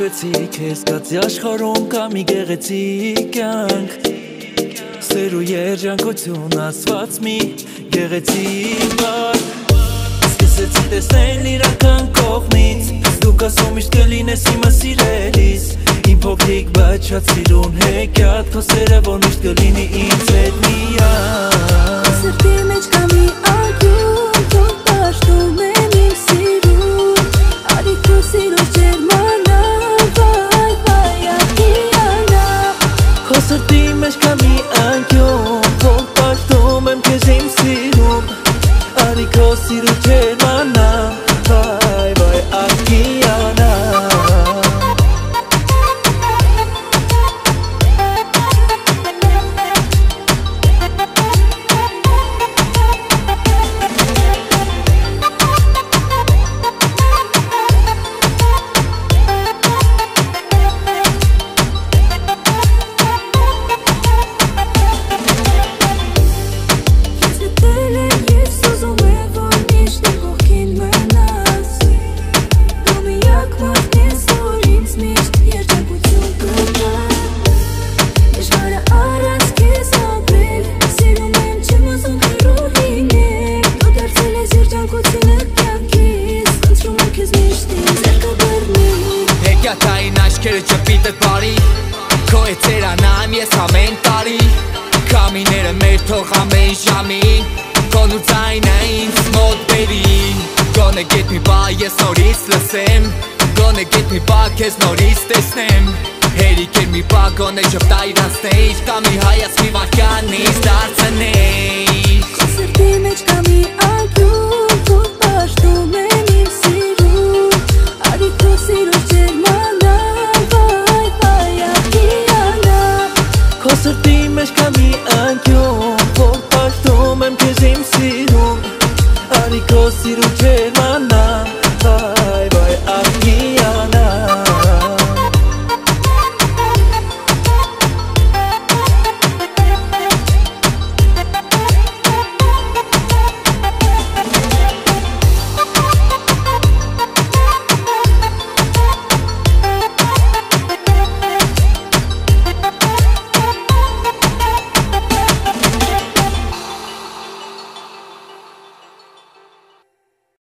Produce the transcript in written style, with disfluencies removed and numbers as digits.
գեղեցիկ ես կացի աշխարհում կա մի գեղեցիկ կյանք Սեր ու երջանկություն ասված մի գեղեցիկ բառ Սկսեցի տեսնել իրական կողմից Դուք ասում միշտ կլինես իմը սիրելիս Իմ փոքրիկ բայց շատ սիրուն հեքիաթ Քո սերը որ միշտ կլինի ինձ հետ միայն Քո սրտի մեջ կա մի անկյուն Թող պաշտում եմ իմ սիրուն Արի քո սիրո ջերմանա Վայ, վայ, ակիանա Քո սրտի մեջ կա մի անկյուն Թող պաշտում եմ քեզ իմ սիրուն Արի քո սիրո ջերմանա Վայ, վայ, ակիանա Աչքերը ճպիտը բարի Քո է ծերանայմ ես ամեն տարի Կամիները մեր թող ամեն ժամին Քոն ու ձայնը ինձ մոտ բերի Գոնե գետ մի բա ես նորից լսեմ Գոնե գետ մի բա քեզ նորից տեսնեմ Հերիք էր մի բա գոնե ժպտա իրանցնեիր Կամ մի հայաց մի վարքյան ինձ դարձնեիր